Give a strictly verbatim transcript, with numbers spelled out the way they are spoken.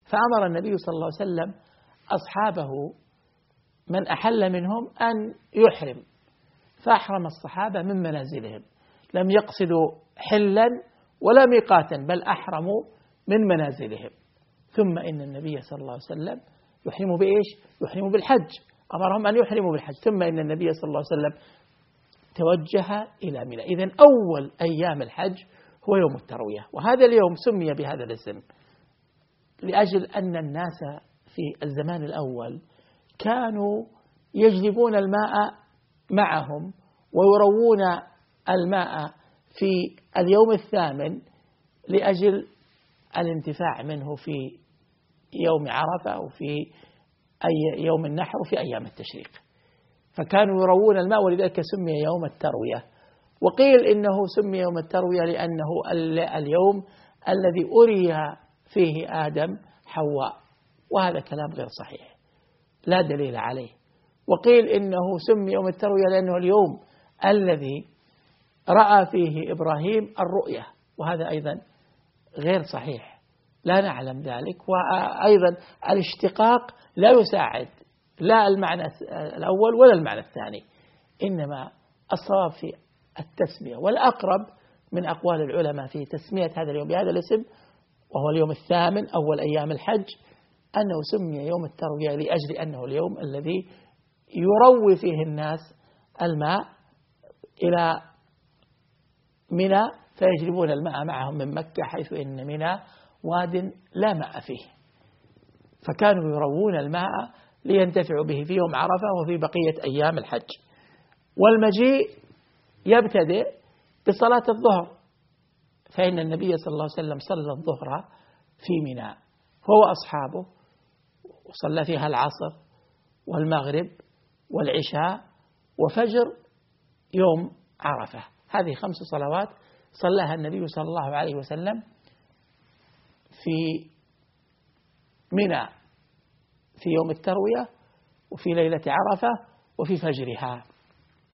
فأمر النبي صلى الله عليه وسلم أصحابه من أحل منهم أن يحرم، فأحرم الصحابة من منازلهم، لم يقصدوا حلا ولا ميقاتا بل أحرموا من منازلهم. ثم إن النبي صلى الله عليه وسلم يحرموا بإيش؟ يحرموا بالحج، أمرهم أن يحرموا بالحج. ثم إن النبي صلى الله عليه وسلم توجه إلى منى. إذن أول أيام الحج هو يوم التروية، وهذا اليوم سمي بهذا الاسم لأجل أن الناس في الزمان الأول كانوا يجلبون الماء معهم ويروون الماء في اليوم الثامن لأجل الانتفاع منه في يوم عرفة أو في أي يوم النحر وفي أيام التشريق، فكانوا يروون الماء ولذلك سمي يوم التروية. وقيل إنه سمي يوم التروية لأنه اليوم الذي أري فيه آدم حواء، وهذا كلام غير صحيح لا دليل عليه. وقيل إنه سمي يوم التروية لأنه اليوم الذي رأى فيه إبراهيم الرؤية، وهذا أيضا غير صحيح لا نعلم ذلك. وأيضا الاشتقاق لا يساعد لا المعنى الأول ولا المعنى الثاني، إنما الصواب في التسمية، والأقرب من أقوال العلماء في تسمية هذا اليوم بهذا الاسم وهو اليوم الثامن أول أيام الحج أنه سمي يوم التروية لأجل أنه اليوم الذي يروي فيه الناس الماء إلى منى فيجلبون الماء معهم من مكة، حيث إن منى واد لا ماء فيه، فكانوا يروون الماء لينتفعوا به في يوم عرفة وفي بقية أيام الحج. والمجيء يبتدئ بصلاة الظهر، فإن النبي صلى الله عليه وسلم صلى الظهر في منى هو أصحابه، وصلى فيها العصر والمغرب والعشاء وفجر يوم عرفة. هذه خمس صلوات صلاها النبي صلى الله عليه وسلم في منى في يوم التروية وفي ليلة عرفة وفي فجرها.